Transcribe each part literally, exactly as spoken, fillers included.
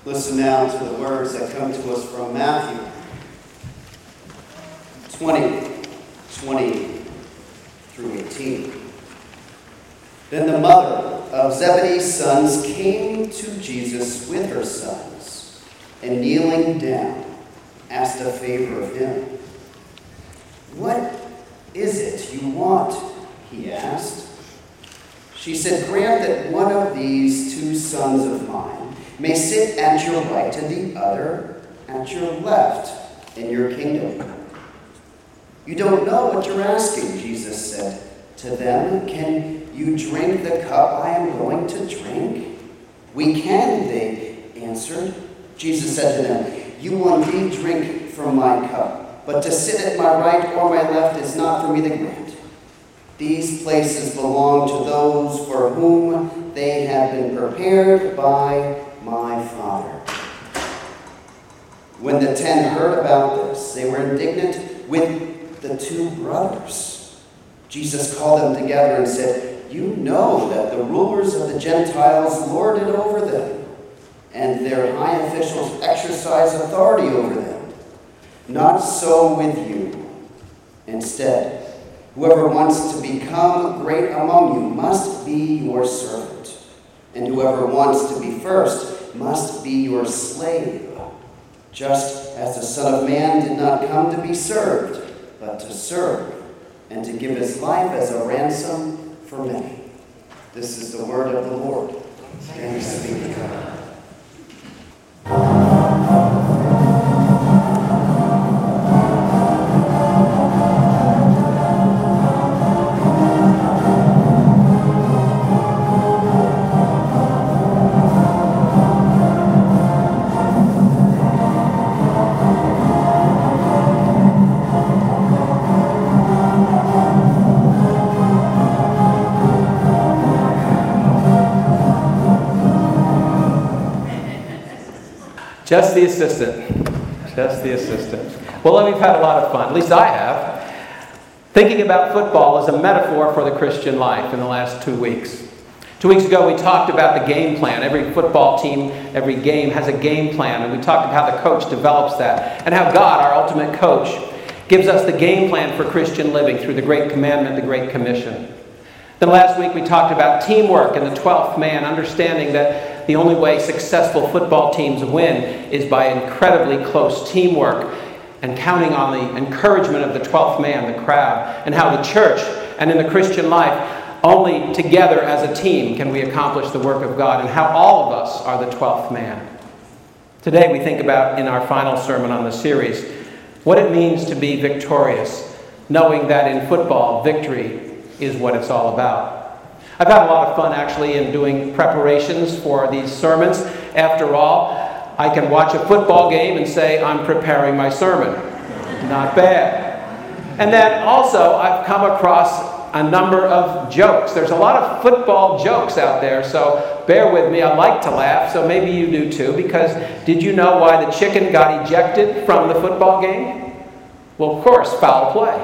Listen now to the words that come to us from Matthew twenty, twenty through eighteen. Then the mother of Zebedee's sons came to Jesus with her sons, and kneeling down, asked a favor of him. "What is it you want?" he asked. She said, "Grant that one of these two sons of mine may sit at your right and the other at your left in your kingdom." "You don't know what you're asking," Jesus said to them. "Can you drink the cup I am going to drink?" "We can," they answered. Jesus said to them, "You will indeed drink from my cup, but to sit at my right or my left is not for me to grant. These places belong to those for whom they have been prepared by my Father." When the ten heard about this, they were indignant with the two brothers. Jesus called them together and said, "You know that the rulers of the Gentiles lord it over them, and their high officials exercise authority over them. Not so with you. Instead, whoever wants to become great among you must be your servant, and whoever wants to be first must be your slave, just as the Son of Man did not come to be served, but to serve, and to give his life as a ransom for many." This is the word of the Lord. Thanks be to God. Just the assistant. Just the assistant. Well, we've had a lot of fun. At least I have. Thinking about football as a metaphor for the Christian life in the last two weeks. Two weeks ago, we talked about the game plan. Every football team, every game has a game plan. And we talked about how the coach develops that. And how God, our ultimate coach, gives us the game plan for Christian living through the Great Commandment, the Great Commission. Then last week, we talked about teamwork and the twelfth man, understanding that the only way successful football teams win is by incredibly close teamwork and counting on the encouragement of the twelfth man, the crowd, and how the church and in the Christian life, only together as a team can we accomplish the work of God, and how all of us are the twelfth man. Today we think about, in our final sermon on the series, what it means to be victorious, knowing that in football, victory is what it's all about. I've had a lot of fun actually in doing preparations for these sermons. After all, I can watch a football game and say, I'm preparing my sermon. Not bad. And then also, I've come across a number of jokes. There's a lot of football jokes out there, so bear with me. I like to laugh, so maybe you do too, because did you know why the chicken got ejected from the football game? Well, of course, foul play.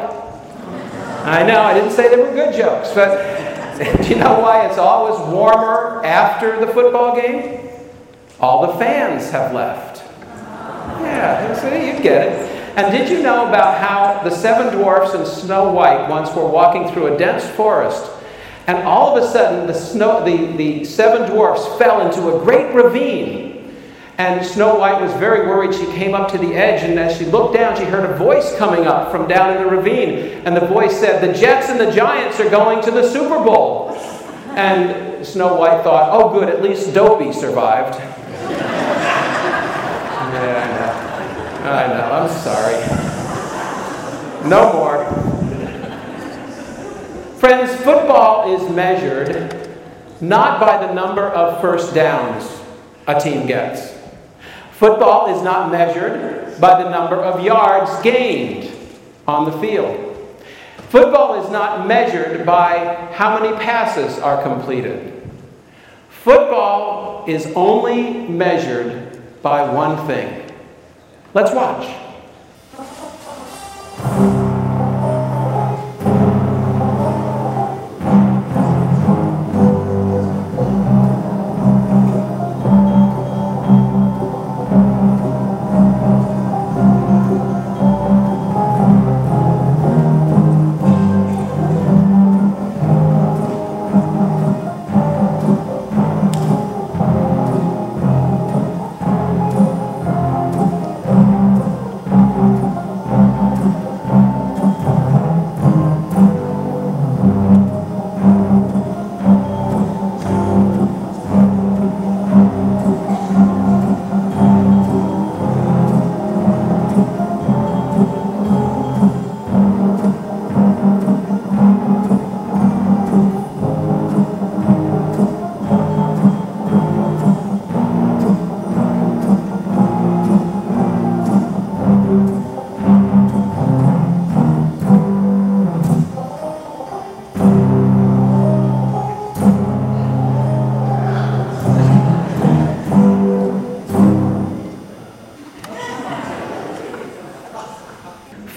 I know, I didn't say they were good jokes, but do you know why it's always warmer after the football game? All the fans have left. Yeah, so you get it. And did you know about how the seven dwarfs and Snow White once were walking through a dense forest, and all of a sudden the, snow, the, the seven dwarfs fell into a great ravine. And Snow White was very worried. She came up to the edge, and as she looked down, she heard a voice coming up from down in the ravine. And the voice said, "The Jets and the Giants are going to the Super Bowl." And Snow White thought, oh good, at least Dopey survived. Yeah, I know. I know, I'm sorry. No more. Friends, football is measured not by the number of first downs a team gets. Football is not measured by the number of yards gained on the field. Football is not measured by how many passes are completed. Football is only measured by one thing. Let's watch.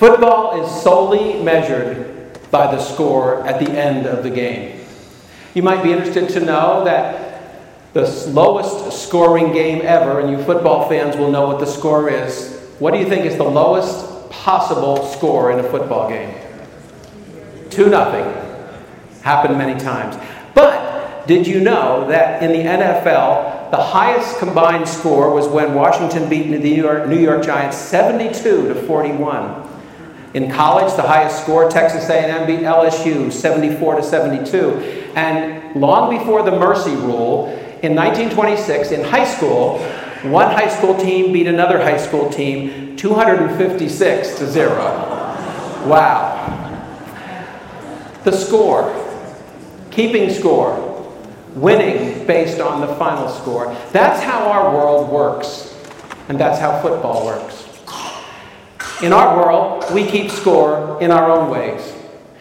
Football is solely measured by the score at the end of the game. You might be interested to know that the lowest scoring game ever, and you football fans will know what the score is. What do you think is the lowest possible score in a football game? Two nothing. Happened many times. But did you know that in the N F L, the highest combined score was when Washington beat the New York, New York Giants seventy-two to forty-one. In college, the highest score, Texas A and M beat L S U seventy-four to seventy-two. And long before the Mercy Rule, in nineteen twenty-six, in high school, one high school team beat another high school team two hundred fifty-six to zero. Wow. The score, keeping score, winning based on the final score. That's how our world works, and that's how football works. In our world, we keep score in our own ways.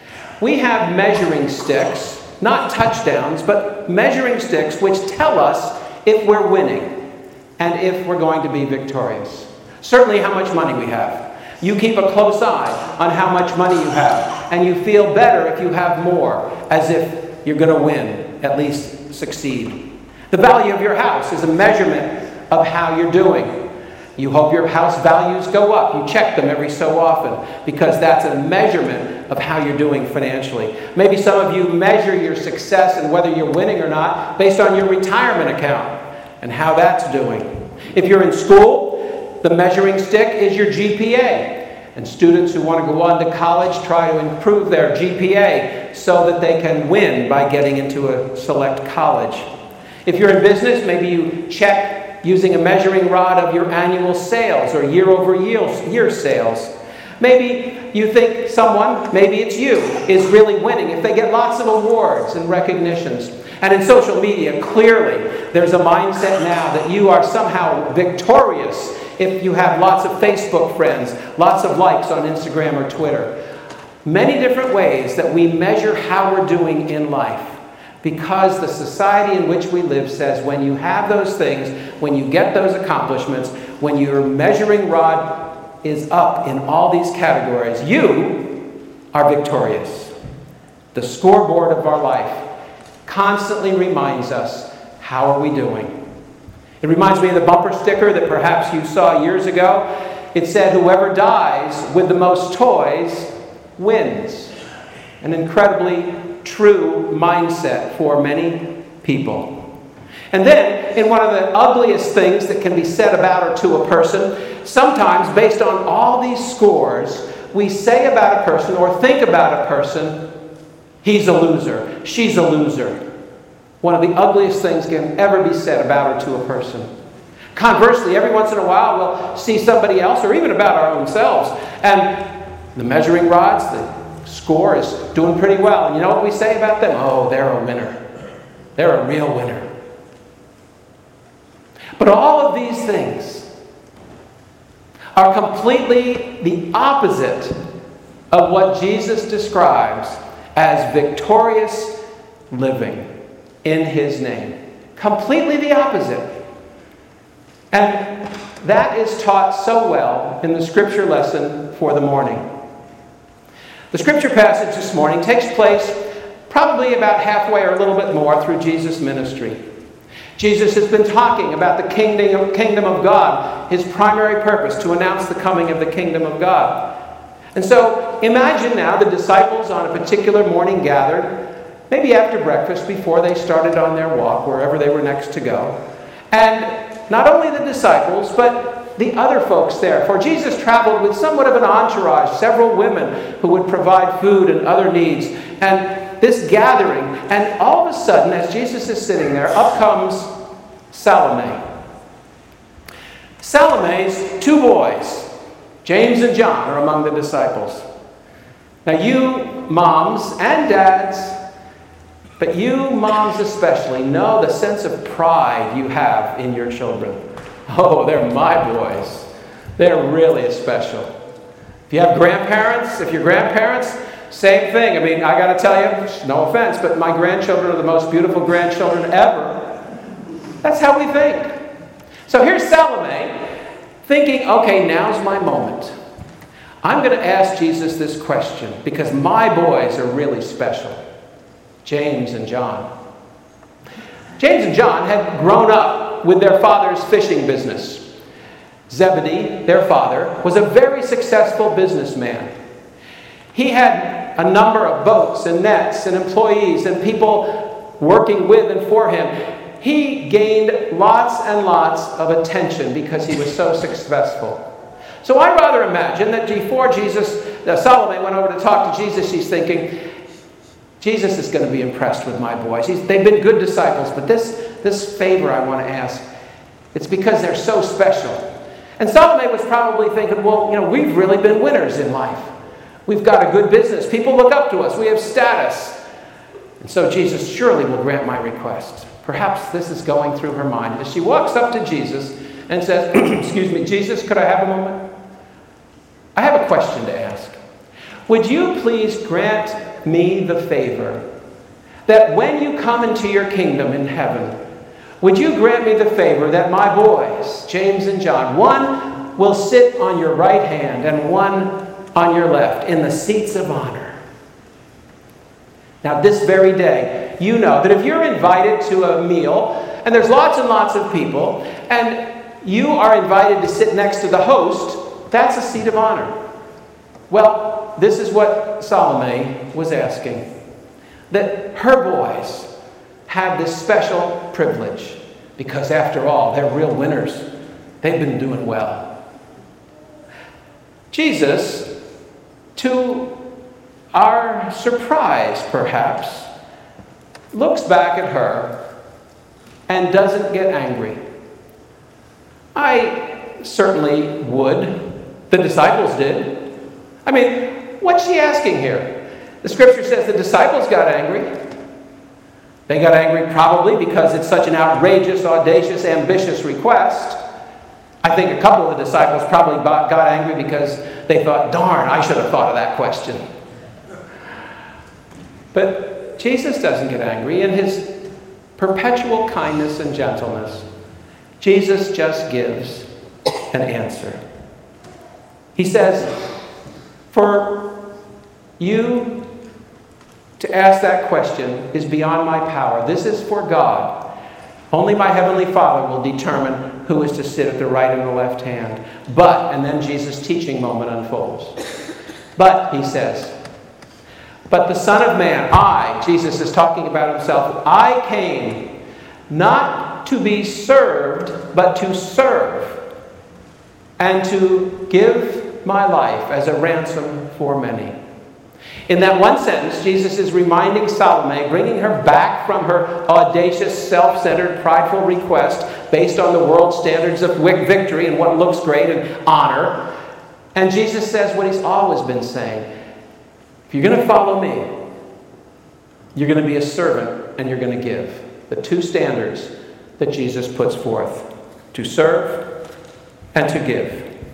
We have measuring sticks, not touchdowns, but measuring sticks which tell us if we're winning and if we're going to be victorious. Certainly how much money we have. You keep a close eye on how much money you have, and you feel better if you have more, as if you're going to win, at least succeed. The value of your house is a measurement of how you're doing. You hope your house values go up. You check them every so often because that's a measurement of how you're doing financially. Maybe some of you measure your success and whether you're winning or not based on your retirement account and how that's doing. If you're in school, the measuring stick is your G P A. And students who want to go on to college try to improve their G P A so that they can win by getting into a select college. If you're in business, maybe you check using a measuring rod of your annual sales or year-over-year sales. Maybe you think someone, maybe it's you, is really winning if they get lots of awards and recognitions. And in social media, clearly, there's a mindset now that you are somehow victorious if you have lots of Facebook friends, lots of likes on Instagram or Twitter. Many different ways that we measure how we're doing in life. Because the society in which we live says when you have those things, when you get those accomplishments, when your measuring rod is up in all these categories, you are victorious. The scoreboard of our life constantly reminds us, how are we doing? It reminds me of the bumper sticker that perhaps you saw years ago. It said, whoever dies with the most toys wins. An incredibly true mindset for many people. And then, in one of the ugliest things that can be said about or to a person, sometimes based on all these scores, we say about a person or think about a person, he's a loser, she's a loser. One of the ugliest things can ever be said about or to a person. Conversely, every once in a while we'll see somebody else, or even about our own selves, and the measuring rods, the score is doing pretty well. And you know what we say about them? Oh, they're a winner. They're a real winner. But all of these things are completely the opposite of what Jesus describes as victorious living in His name. Completely the opposite. And that is taught so well in the scripture lesson for the morning. The scripture passage this morning takes place probably about halfway or a little bit more through Jesus' ministry. Jesus has been talking about the kingdom of, kingdom of God, His primary purpose, to announce the coming of the kingdom of God. And so imagine now the disciples on a particular morning gathered, maybe after breakfast, before they started on their walk, wherever they were next to go. And not only the disciples, but the other folks there. For Jesus traveled with somewhat of an entourage, several women who would provide food and other needs. And this gathering, and all of a sudden, as Jesus is sitting there, up comes Salome. Salome's two boys, James and John, are among the disciples. Now you moms and dads, but you moms especially, know the sense of pride you have in your children. Oh, they're my boys. They're really special. If you have grandparents, if you're grandparents, same thing. I mean, I got to tell you, no offense, but my grandchildren are the most beautiful grandchildren ever. That's how we think. So here's Salome thinking, okay, now's my moment. I'm going to ask Jesus this question because my boys are really special. James and John. James and John had grown up with their father's fishing business. Zebedee, their father, was a very successful businessman. He had a number of boats and nets and employees and people working with and for him. He gained lots and lots of attention because he was so successful. So I rather imagine that before Jesus, uh, Salome went over to talk to Jesus, she's thinking, Jesus is going to be impressed with my boys. He's, they've been good disciples, but this, this favor I want to ask, it's because they're so special. And Salome was probably thinking, well, you know, we've really been winners in life. We've got a good business. People look up to us. We have status. And so Jesus surely will grant my request. Perhaps this is going through her mind as she walks up to Jesus and says, excuse me, Jesus, could I have a moment? I have a question to ask. Would you please grant me the favor that when you come into your kingdom in heaven, would you grant me the favor that my boys, James and John, one will sit on your right hand and one on your left in the seats of honor? Now, this very day, you know that if you're invited to a meal, and there's lots and lots of people, and you are invited to sit next to the host, that's a seat of honor. Well, this is what Salome was asking. That her boys have this special privilege, because after all, they're real winners. They've been doing well. Jesus, to our surprise, perhaps, looks back at her and doesn't get angry. I certainly would. The disciples did. I mean, what's she asking here? The scripture says the disciples got angry. They got angry probably because it's such an outrageous, audacious, ambitious request. I think a couple of the disciples probably got angry because they thought, darn, I should have thought of that question. But Jesus doesn't get angry. In his perpetual kindness and gentleness, Jesus just gives an answer. He says, for you to ask that question is beyond my power. This is for God. Only my heavenly Father will determine who is to sit at the right and the left hand. But, and then Jesus' teaching moment unfolds. But, he says, but the Son of Man, I, Jesus is talking about himself, I came not to be served, but to serve, and to give my life as a ransom for many. In that one sentence, Jesus is reminding Salome, bringing her back from her audacious, self-centered, prideful request based on the world standards of victory and what looks great and honor. And Jesus says what he's always been saying. If you're going to follow me, you're going to be a servant and you're going to give. The two standards that Jesus puts forth: to serve and to give.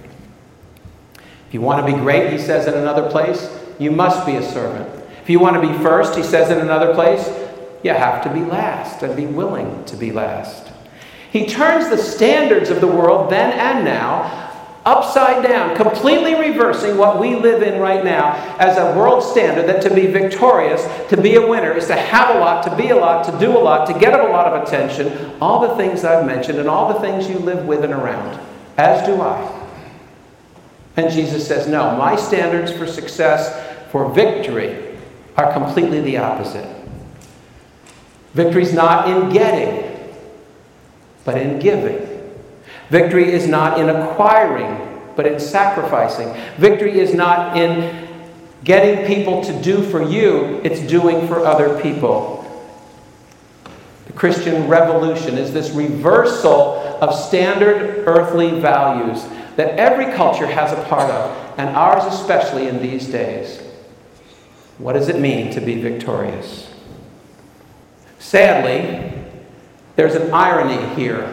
If you want to be great, he says in another place, you must be a servant. If you want to be first, he says in another place, you have to be last and be willing to be last. He turns the standards of the world then and now upside down, completely reversing what we live in right now as a world standard that to be victorious, to be a winner, is to have a lot, to be a lot, to do a lot, to get a lot of attention, all the things I've mentioned and all the things you live with and around, as do I. And Jesus says, no, my standards for success, for victory, are completely the opposite. Victory's not in getting, but in giving. Victory is not in acquiring, but in sacrificing. Victory is not in getting people to do for you, it's doing for other people. The Christian revolution is this reversal of standard earthly values that every culture has a part of, and ours especially in these days. What does it mean to be victorious? Sadly, there's an irony here.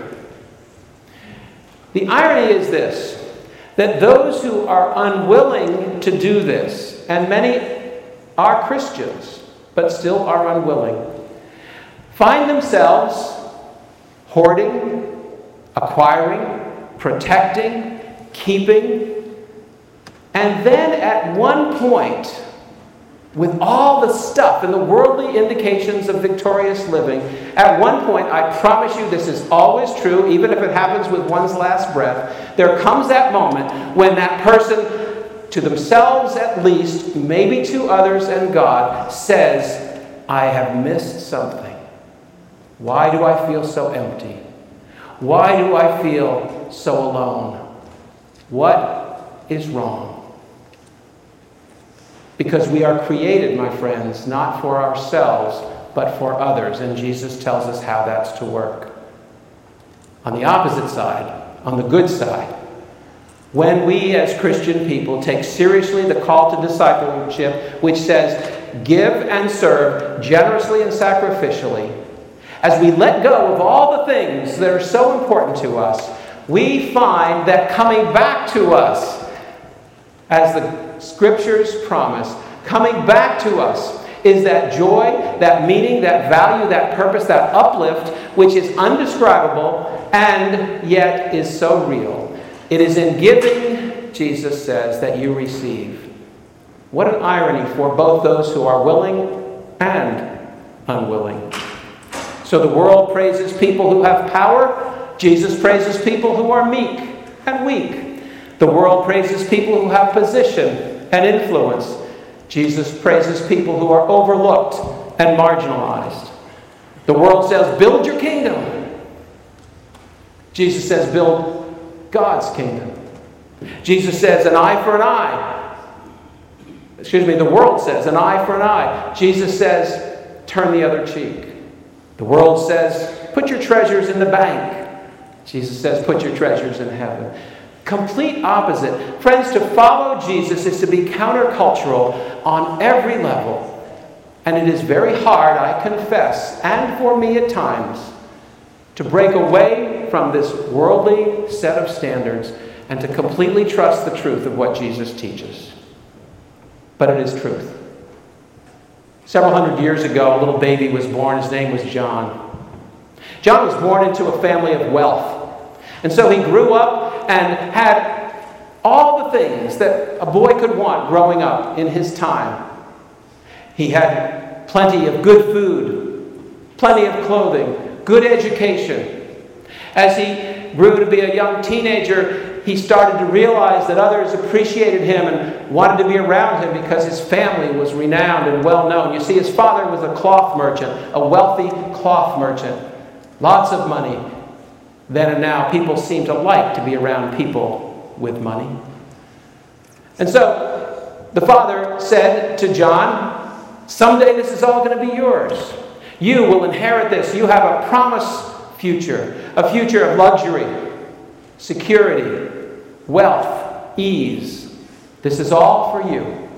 The irony is this, that those who are unwilling to do this, and many are Christians, but still are unwilling, find themselves hoarding, acquiring, protecting, keeping, And then at one point, with all the stuff and the worldly indications of victorious living, at one point, I promise you this is always true, even if it happens with one's last breath, there comes that moment when that person, to themselves at least, maybe to others and God, says, I have missed something. Why do I feel so empty? Why do I feel so alone? What is wrong? Because we are created, my friends, not for ourselves, but for others. And Jesus tells us how that's to work. On the opposite side, on the good side, when we as Christian people take seriously the call to discipleship, which says, give and serve generously and sacrificially, as we let go of all the things that are so important to us, we find that coming back to us, as the Scriptures promise, coming back to us is that joy, that meaning, that value, that purpose, that uplift, which is undescribable and yet is so real. It is in giving, Jesus says, that you receive. What an irony for both those who are willing and unwilling. So the world praises people who have power. Jesus praises people who are meek and weak. The world praises people who have position and influence. Jesus praises people who are overlooked and marginalized. The world says, build your kingdom. Jesus says, build God's kingdom. Jesus says, an eye for an eye. Excuse me, the world says, an eye for an eye. Jesus says, turn the other cheek. The world says, put your treasures in the bank. Jesus says, put your treasures in heaven. Complete opposite. Friends, to follow Jesus is to be countercultural on every level. And it is very hard, I confess, and for me at times, to break away from this worldly set of standards and to completely trust the truth of what Jesus teaches. But it is truth. Several hundred years ago, a little baby was born. His name was John. John was born into a family of wealth. And so he grew up and had all the things that a boy could want growing up in his time. He had plenty of good food, plenty of clothing, good education. As he grew to be a young teenager, he started to realize that others appreciated him and wanted to be around him because his family was renowned and well known. You see, his father was a cloth merchant, a wealthy cloth merchant. Lots of money. Then and now, people seem to like to be around people with money. And so, the father said to John, someday this is all going to be yours. You will inherit this. You have a promised future. A future of luxury, security, wealth, ease. This is all for you.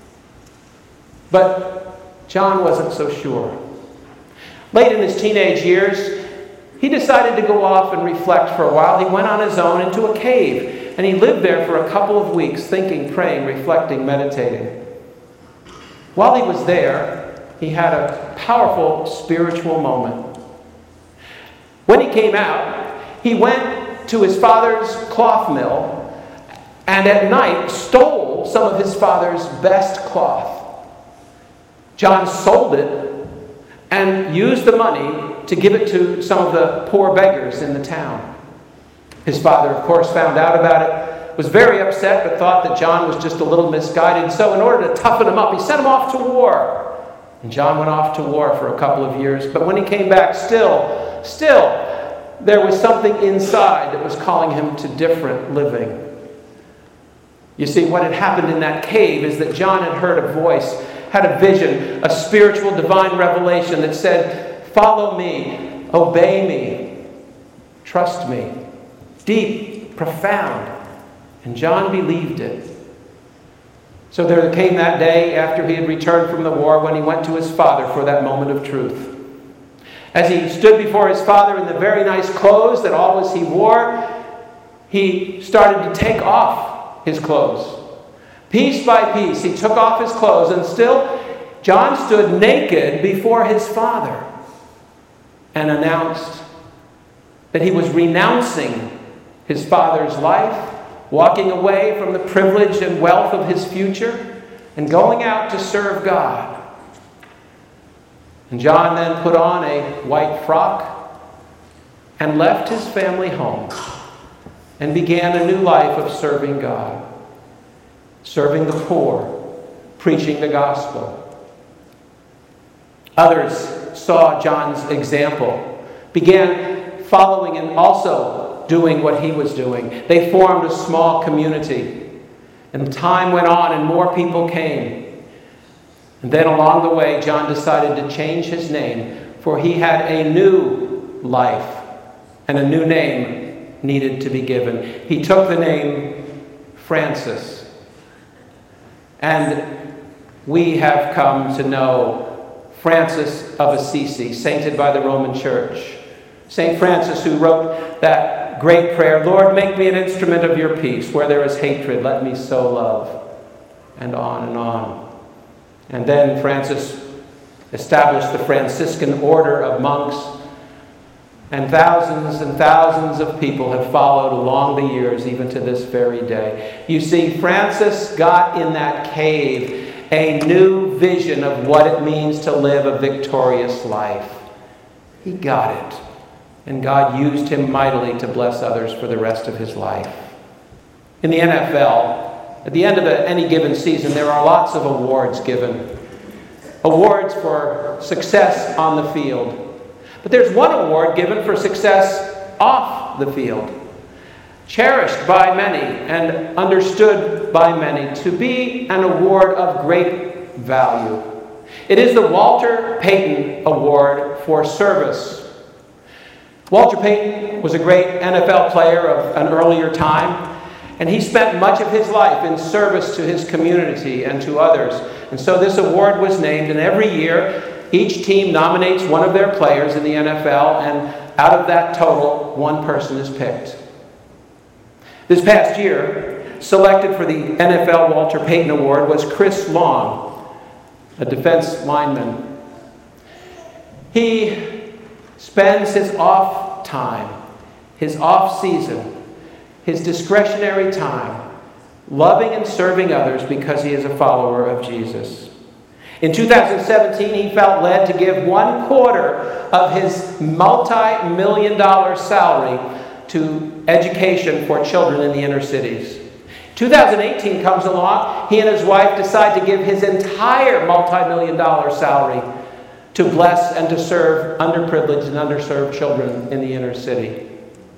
But John wasn't so sure. Late in his teenage years, he decided to go off and reflect for a while. He went on his own into a cave, and he lived there for a couple of weeks, thinking, praying, reflecting, meditating. While he was there, he had a powerful spiritual moment. When he came out, he went to his father's cloth mill and at night stole some of his father's best cloth. John sold it and used the money to give it to some of the poor beggars in the town. His father, of course, found out about it, was very upset, but thought that John was just a little misguided. So in order to toughen him up, he sent him off to war. And John went off to war for a couple of years. But when he came back, still, still, there was something inside that was calling him to different living. You see, what had happened in that cave is that John had heard a voice, had a vision, a spiritual divine revelation that said, follow me, obey me, trust me. Deep, profound. And John believed it. So there came that day after he had returned from the war when he went to his father for that moment of truth. As he stood before his father in the very nice clothes that always he wore, he started to take off his clothes. Piece by piece, he took off his clothes, and still John stood naked before his father and announced that he was renouncing his father's life walking away from the privilege and wealth of his future and going out to serve God. And John then put on a white frock and left his family home and began a new life of serving God, serving the poor, preaching the gospel. Others saw John's example, began following and also doing what he was doing. They formed a small community. And time went on and more people came. And then along the way, John decided to change his name, for he had a new life and a new name needed to be given. He took the name Francis. And we have come to know Francis of Assisi, sainted by the Roman Church. Saint Francis, who wrote that great prayer, "Lord, make me an instrument of your peace. Where there is hatred, let me sow love." And on and on. And then Francis established the Franciscan order of monks, and thousands and thousands of people have followed along the years, even to this very day. You see, Francis got in that cave a new vision of what it means to live a victorious life. He got it. And God used him mightily to bless others for the rest of his life. In the N F L, at the end of a, any given season, there are lots of awards given. Awards for success on the field. But there's one award given for success off the field. Cherished by many and understood by many to be an award of great value. It is the Walter Payton Award for Service. Walter Payton was a great N F L player of an earlier time, and he spent much of his life in service to his community and to others. And so this award was named, and every year each team nominates one of their players in the N F L, and out of that total, one person is picked. This past year, selected for the N F L Walter Payton Award was Chris Long, a defense lineman. He spends his off time, his off season, his discretionary time, loving and serving others because he is a follower of Jesus. In two thousand seventeen, he felt led to give one quarter of his multi-million dollar salary to education for children in the inner cities. two thousand eighteen comes along, he and his wife decide to give his entire multi-million dollar salary to bless and to serve underprivileged and underserved children in the inner city.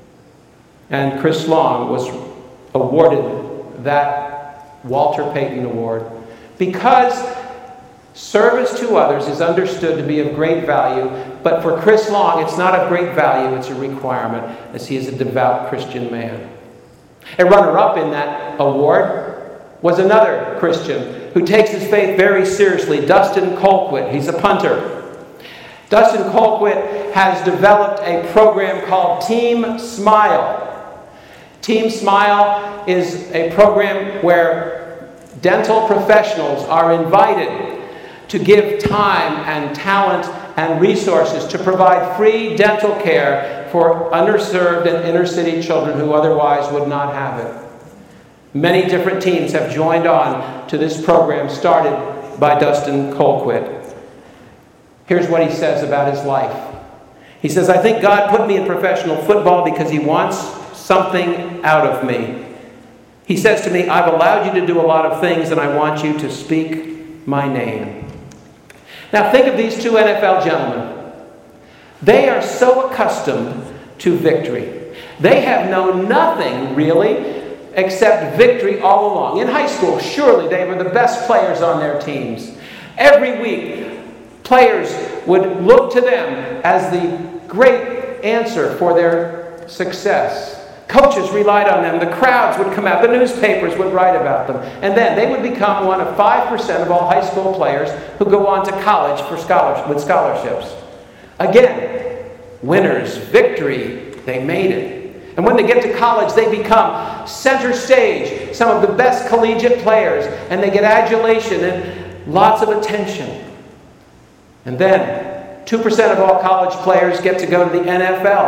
And Chris Long was awarded that Walter Payton Award because service to others is understood to be of great value, but for Chris Long, it's not of great value, it's a requirement, as he is a devout Christian man. A runner-up in that award was another Christian who takes his faith very seriously, Dustin Colquitt. He's a punter. Dustin Colquitt has developed a program called Team Smile. Team Smile is a program where dental professionals are invited to give time and talent and resources to provide free dental care for underserved and inner city children who otherwise would not have it. Many different teams have joined on to this program started by Dustin Colquitt. Here's what he says about his life. He says, "I think God put me in professional football because he wants something out of me. He says to me, I've allowed you to do a lot of things and I want you to speak my name." Now think of these two N F L gentlemen. They are so accustomed to victory. They have known nothing really except victory all along. In high school, surely they were the best players on their teams. Every week, players would look to them as the great answer for their success. Coaches relied on them. The crowds would come out. The newspapers would write about them. And then they would become one of five percent of all high school players who go on to college for scholars- with scholarships. Again, winners, victory, they made it. And when they get to college, they become center stage, some of the best collegiate players, and they get adulation and lots of attention. And then, two percent of all college players get to go to the N F L.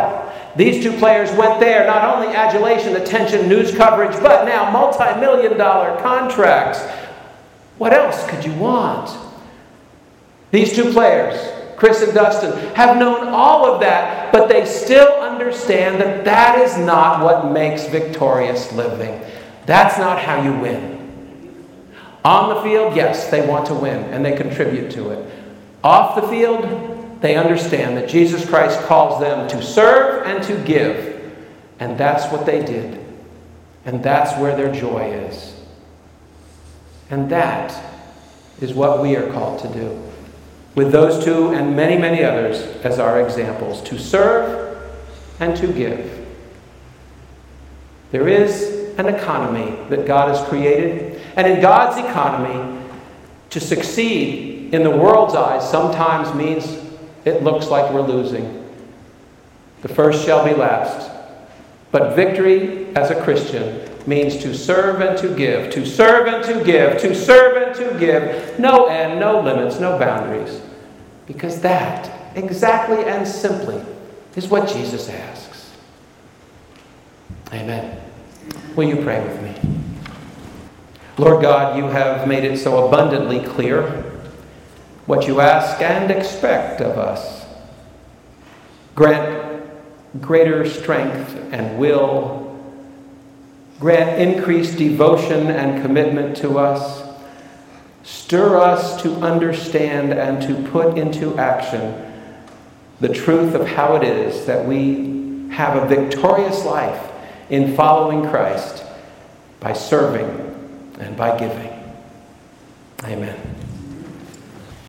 These two players went there, not only adulation, attention, news coverage, but now multi-million dollar contracts. What else could you want? These two players, Chris and Dustin, have known all of that, but they still understand that that is not what makes victorious living. That's not how you win. On the field, yes, they want to win, and they contribute to it. Off the field, they understand that Jesus Christ calls them to serve and to give. And that's what they did. And that's where their joy is. And that is what we are called to do. With those two and many, many others as our examples, to serve and to give. There is an economy that God has created. And in God's economy, to succeed in the world's eyes sometimes means it looks like we're losing. The first shall be last. But victory as a Christian means to serve and to give, to serve and to give, to serve and to give. No end, no limits, no boundaries. Because that, exactly and simply, is what Jesus asks. Amen. Will you pray with me? Lord God, you have made it so abundantly clear what you ask and expect of us. Grant greater strength and will. Grant increased devotion and commitment to us. Stir us to understand and to put into action the truth of how it is that we have a victorious life in following Christ by serving and by giving. Amen.